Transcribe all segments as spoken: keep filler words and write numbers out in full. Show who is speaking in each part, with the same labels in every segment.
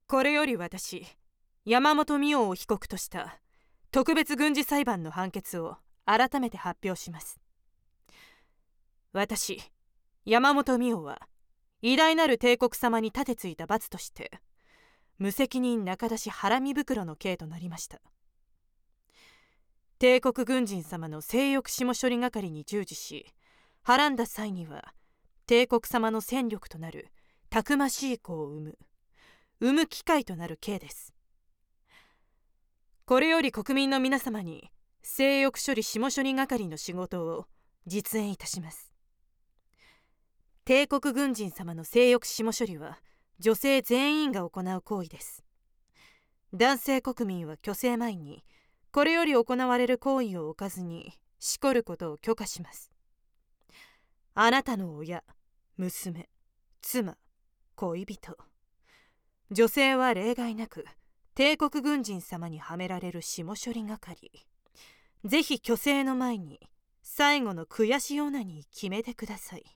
Speaker 1: これより私、山本美桜を被告とした特別軍事裁判の判決を改めて発表します。私、山本美桜は偉大なる帝国様に立てついた罰として無責任中出しハラミ袋の刑となりました。帝国軍人様の性欲下処理係に従事し、はらんだ際には帝国様の戦力となるたくましい子を産む産む機会となる刑です。これより国民の皆様に性欲処理下処理係の仕事を実演いたします。帝国軍人様の性欲下処理は女性全員が行う行為です。男性国民は虚勢前にこれより行われる行為を置かずにしこることを許可します。あなたの親、娘、妻、恋人、女性は例外なく帝国軍人様にはめられる下処理係。ぜひ虚勢の前に最後の悔しオナに決めてください。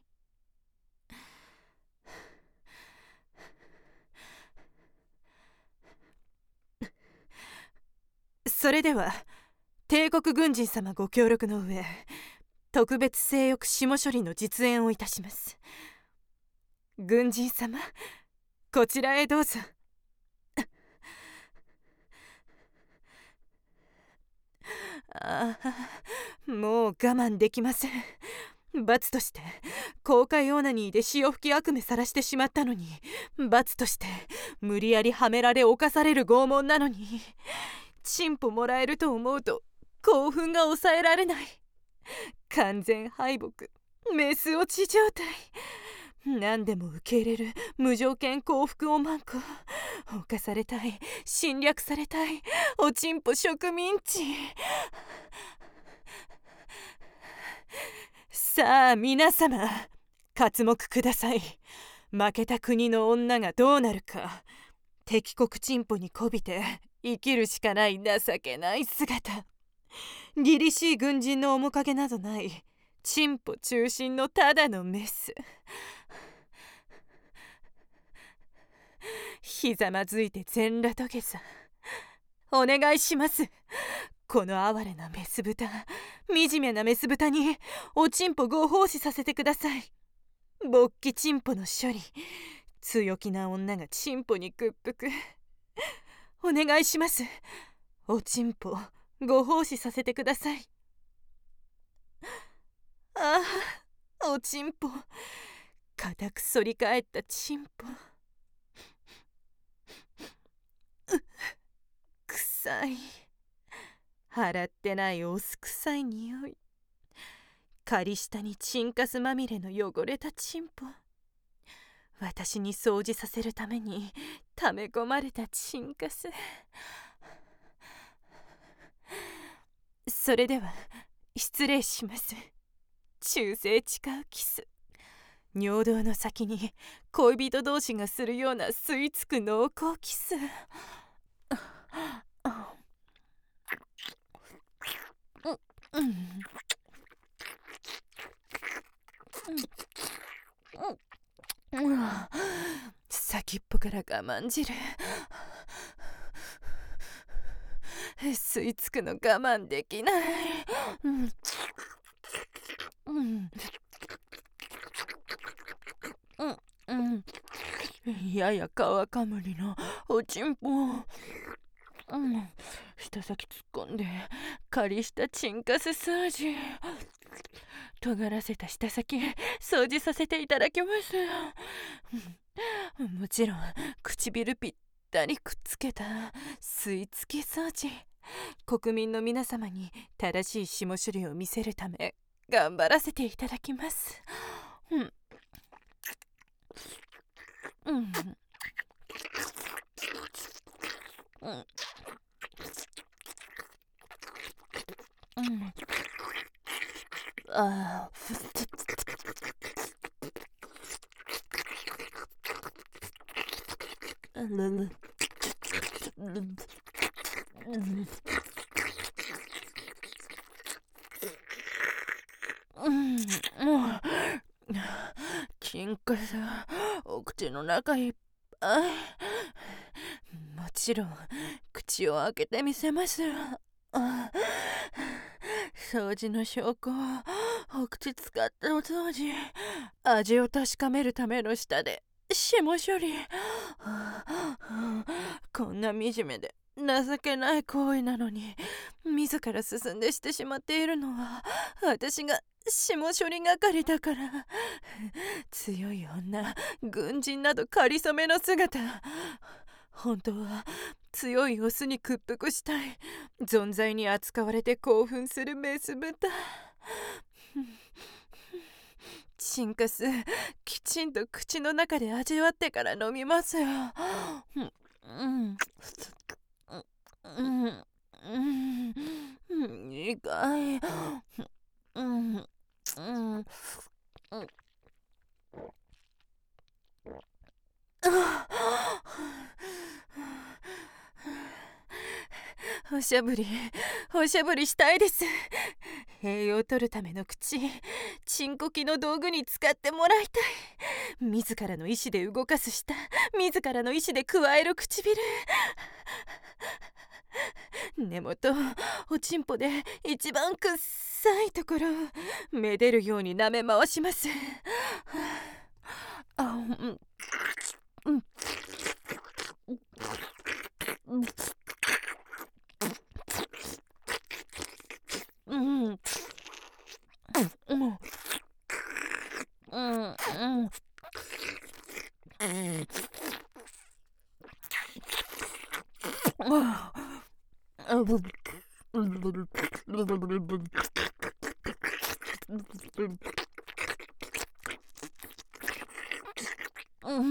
Speaker 1: それでは帝国軍人様ご協力の上、特別性欲下処理の実演をいたします。軍人様、こちらへどうぞ。ああ、もう我慢できません。罰として公開オナニーで潮吹き悪夢さらしてしまったのに、罰として無理やりはめられ犯される拷問なのに、チンポもらえると思うと興奮が抑えられない。完全敗北、メス落ち状態。何でも受け入れる無条件幸福をマンコ。犯されたい、侵略されたい、おちんぽ植民地。さあ皆様、刮目ください。負けた国の女がどうなるか。敵国チンポにこびて生きるしかない情けない姿。凛々しい軍人の面影などないチンポ中心のただのメス。ひざまずいて全裸土下座。お願いします。この哀れなメス豚、惨めなメス豚におちんぽご奉仕させてください。勃起チンポの処理、強気な女がチンポに屈服。お願いします。おちんぽご奉仕させてください。ああ、おちんぽ、固く反り返ったチンポ。臭い、払ってないお酢臭い匂い。仮下にチンカスまみれの汚れたチンポ。私に掃除させるために溜め込まれたチンカス。それでは失礼します。忠誠誓うキス。尿道の先に恋人同士がするような吸い付く濃厚キス。先っぽから我慢汁。吸い付くの我慢できない。うんうんうんうん、やや皮かむりのおちんぽ。うん、舌先突っ込んで仮したチンカス掃除。尖らせた舌先掃除させていただきます。もちろん唇ぴったりくっつけた吸い付き掃除。国民の皆様に正しい下処理を見せるため頑張らせていただきます。うんうんうんうん、ああうん、もうチンカスお口の中いっぱい。
Speaker 2: ちろん口を開けてみせます。あ、掃除の証拠をお口使ったお掃除、味を確かめるための舌で下処理。こんな惨めで情けない行為なのに自ら進んでしてしまっているのは私が下処理係だから。強い女、軍人など仮初めの姿、本当は強いオスに屈服したい、存在に扱われて興奮するメス豚。チンカス、きちんと口の中で味わってから飲みますよ。うん、うん、うん、苦い。うん、うん、うん。おしゃぶり、おしゃぶりしたいです。栄養を取るための口、チンコキの道具に使ってもらいたい。自らの意志で動かす舌、自らの意志で加える唇。根元、おちんぽで一番くっさいところ、めでるように舐め回します。あ、うん、うん、うん、うん、うん、うん、うん、うん。うん、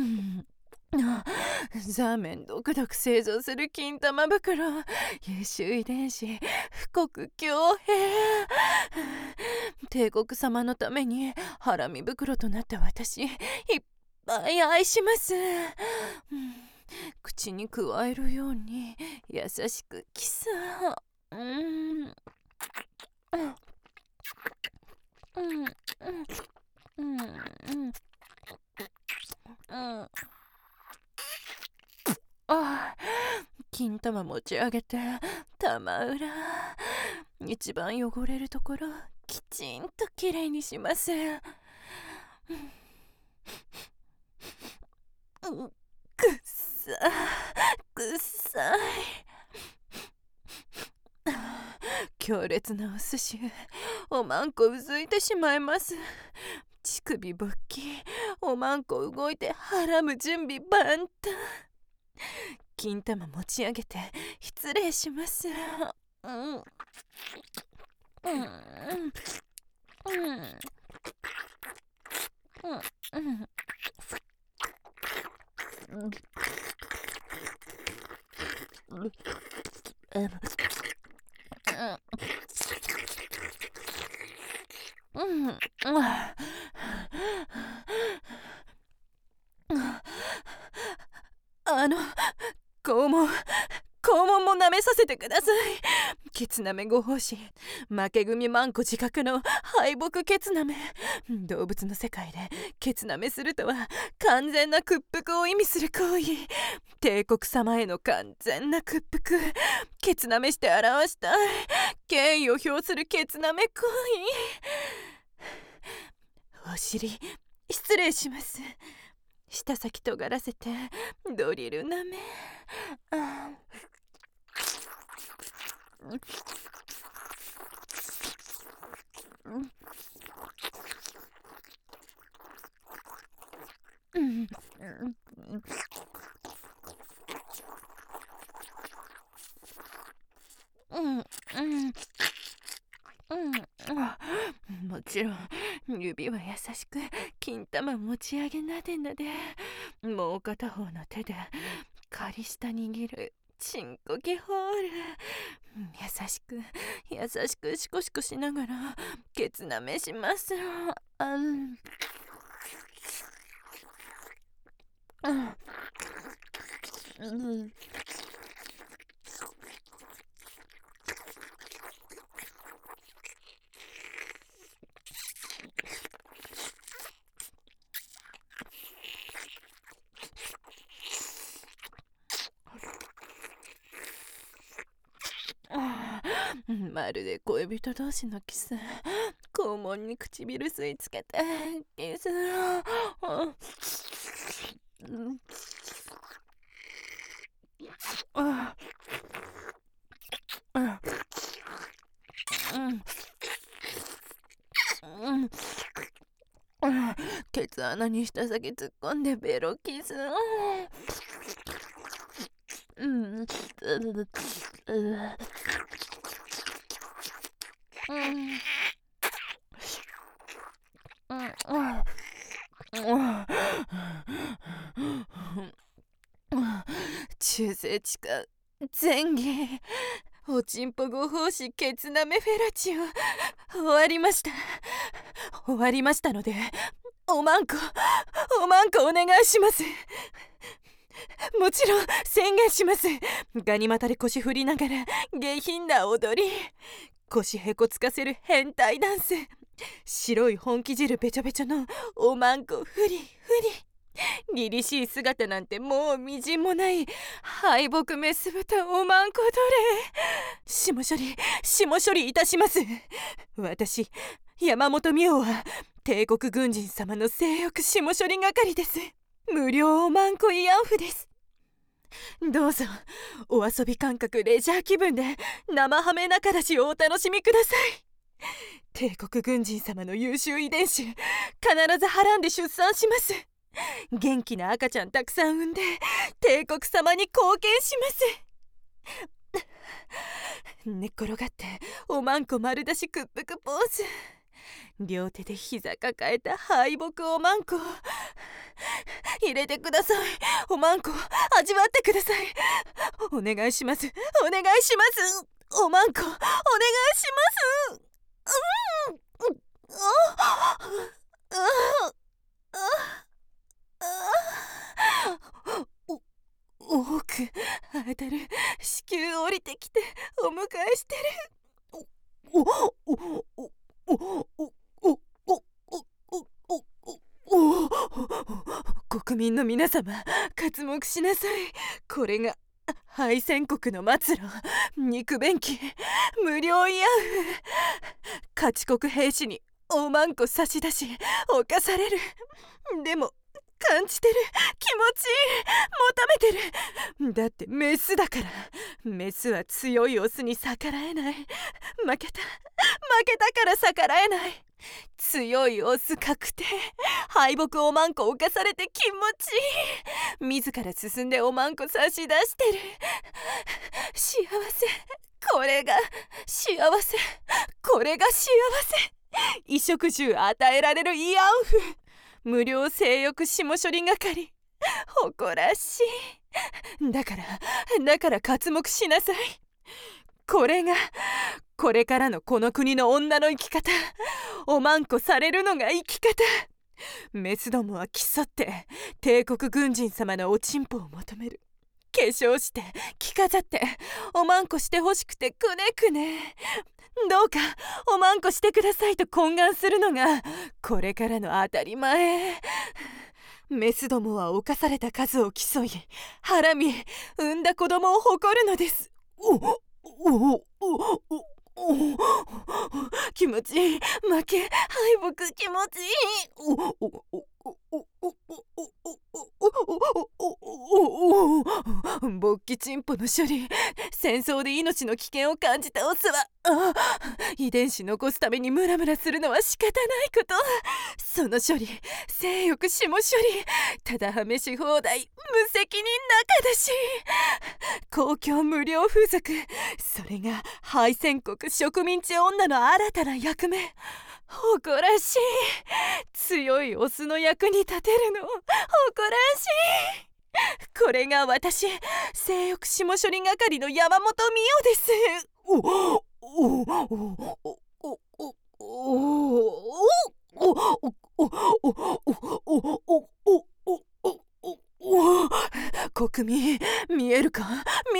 Speaker 2: ザーメンドクドク製造する金玉袋、優秀遺伝子、富国強兵。帝国様のためにハラミ袋となった私、いっぱい愛します。うん、口にくわえるように優しくキス。うん、うん、うん、うん、うん、うん、ああ、金玉持ち上げて玉裏、一番汚れるところきちんときれいにします。うん、くっさくっさい。強烈なお寿司、おまんこうずいてしまいます。乳首勃起、おまんこ動いてはらむ準備万端。金玉持ち上げて失礼します。うん、うん、うん、うん、うん、うん、うん、うん、あの、肛門、肛門も舐めさせてください。ケツ舐めご奉仕、負け組マンコ自覚の敗北ケツ舐め。動物の世界でケツ舐めするとは完全な屈服を意味する行為。帝国様への完全な屈服、ケツ舐めして表したい敬意を表するケツ舐め行為。お尻失礼します。舌先尖らせてドリル舐め。あ、うん、うん、うん、うん、もちろん指は優しく金玉持ち上げなでなで、もう片方の手で仮下握るチンコキホール。優しく優しくシコシコしながらケツ舐めします。あん、うん、うん、 まるで恋人同士のキス。肛門に唇吸いつけてキス。ケツ穴に舌先突っ込んでベロキス。うん中性地下前儀おちんぽご奉仕ケツなめフェラチオ終わりました。終わりましたのでおまんこおまんこお願いします。もちろん宣言します。ガニ股で腰振りながら下品な踊り、腰へこつかせる変態ダンス、白い本気汁べちょべちょのおまんこフリフリ、凛々しい姿なんてもうみじんもない敗北メス豚おまんこ奴隷。下処理下処理いたします。私山本美桜は帝国軍人様の性欲下処理係です。無料おまんこ慰安婦です。どうぞお遊び感覚レジャー気分で生ハメ仲出しをお楽しみください。帝国軍人様の優秀遺伝子必ずはらんで出産します。元気な赤ちゃんたくさん産んで帝国様に貢献します。寝っ転がっておまんこ丸出し屈服ポーズ、両手で膝抱えた敗北おまんこ入れてください。おまんこ味わってください。お願いしますお願いします。おまんこお願いします。うんああお多く当たる子宮降りてきてお迎えしてる。おおおおおおお国民の皆様刮目しなさい。これが敗戦国の末路、肉便器無料慰安婦。家畜国兵士におまんこ差し出し犯される。でも感じてる、気持ちいい、求めてる。だってメスだから。メスは強いオスに逆らえない。負けた負けたから逆らえない。強いオス確定。敗北おまんこ犯されて気持ちいい。自ら進んでおまんこ差し出してる。幸せ、これが幸せ、これが幸せ。衣食住与えられる慰安婦、無料性欲下処理係、誇らしい。だからだから刮目しなさい。これがこれからのこの国の女の生き方。おまんこされるのが生き方。メスどもは競って帝国軍人様のおちんぽを求める。化粧して着飾っておまんこしてほしくてくねくね。どうかおまんこしてくださいと懇願するのがこれからの当たり前。メスどもは犯された数を競いはらみ産んだ子供を誇るのです。おおおおおお気持ちいい、負け敗北気持ちいい。おおおおおおおおおお勃起チンポの処理、戦争で命の危険を感じたオスはあ遺伝子残すためにムラムラするのは仕方ないこと。その処理性欲下処理、ただはめし放題無責任仲だし、公共無料風俗、それが敗戦国植民地女の新たな役目。誇らしい、強いオスの役に立てるの誇らしい。これが私性欲下処理係の山本美代です。おおおおおおおお国民見えるか見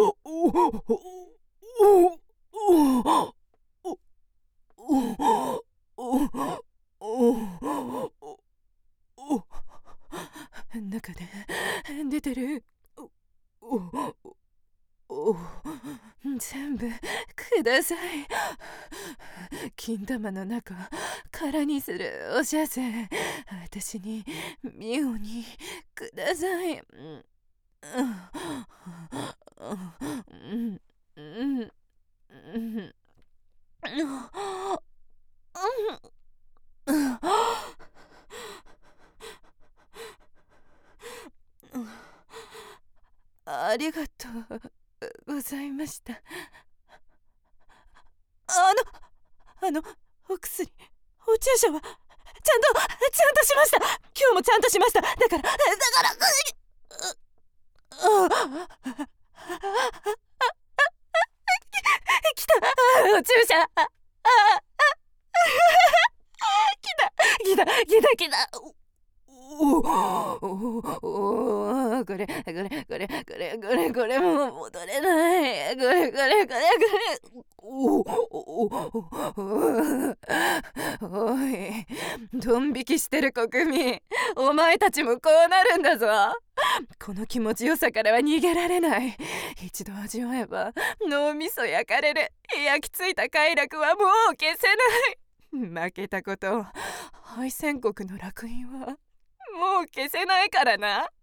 Speaker 2: 中で出てる。全部ください。金玉の中空にするお射線、私に妙にください。ありがとうございました。あのあのお薬、お注射はちゃんとちゃんとしました。今日もちゃんとしました。だからだから来た、お注射。来た来た来た来た。おお、これこれこれこれこれこれもう戻れない。これこれこれこれ。おおおい、ドン引きしてる国民、お前たちもこうなるんだぞ。この気持ちよさからは逃げられない。一度味わえば脳みそ焼かれる。焼き付いた快楽はもう消せない。 負けたことを敗戦国の烙印はもう消せないからな。